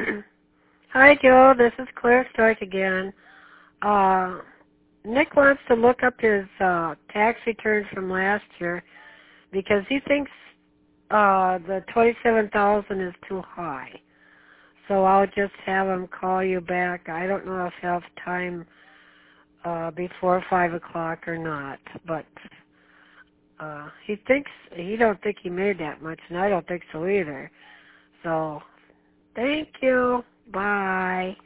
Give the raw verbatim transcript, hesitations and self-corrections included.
Hi, Joe. This is Claire Strike again. Uh, Nick wants to look up his uh, tax returns from last year because he thinks uh, the twenty-seven thousand is too high. So I'll just have him call you back. I don't know if he'll have time uh, before five o'clock or not, but uh, he thinks he don't think he made that much, and I don't think so either. So thank you. Bye.